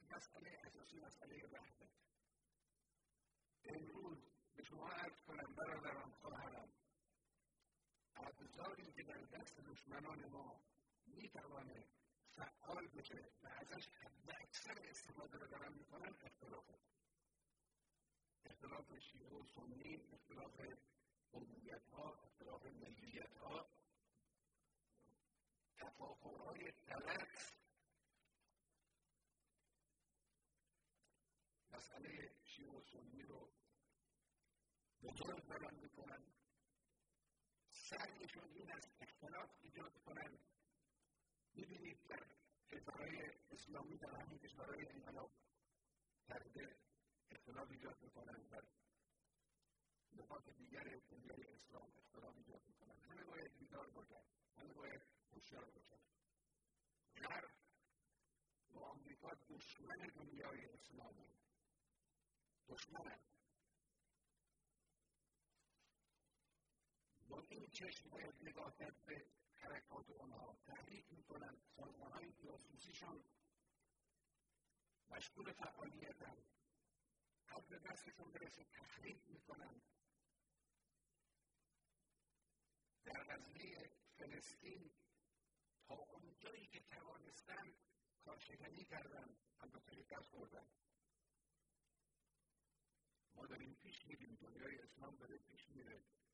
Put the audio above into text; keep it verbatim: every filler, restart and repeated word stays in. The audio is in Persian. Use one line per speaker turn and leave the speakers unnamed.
مسئله اساسی مسئله وحدت. امروز به شما عرض کنم برادران خواهران، ابزاری که در دست دشمنان ما میتوانه فعال بشه و ازش حد اکثر استفاده رو دارن میکنن اختلافه. اختلاف شیعه و سنی، اختلاف قومیت ها، اختلاف ملیت ها، تفاخرهای غلط. مسئله شیعه و سنی رو بزرگ دارن میکنن، سعیشون این است اختلاف ایجاد کنن. میبینید در کشورهای اسلامی در همین کشورهای انقلاب کرده اختلاف ایجاد میکنن، در نقاط دیگر دنیای اسلام اختلاف ایجاد میکنن. همه باید بیدار باشن، همه باید هوشیار باشن. غرب و آمریکا دشمن دنیای اسلامی، دشمنن. با این چشم باید نگاه کرد به حرکات آنها. تحریک میکنن، سازمانهای جاسوسیشان مشغول فعالیتن، هر به دستشون برسه تخریب میکنن. در قضیه فلسطین تا اونجایی که توانستن کارشکنی کردن، البته شکست خوردن. ما داریم پیش میریم، دنیای اسلام داره پیش میره.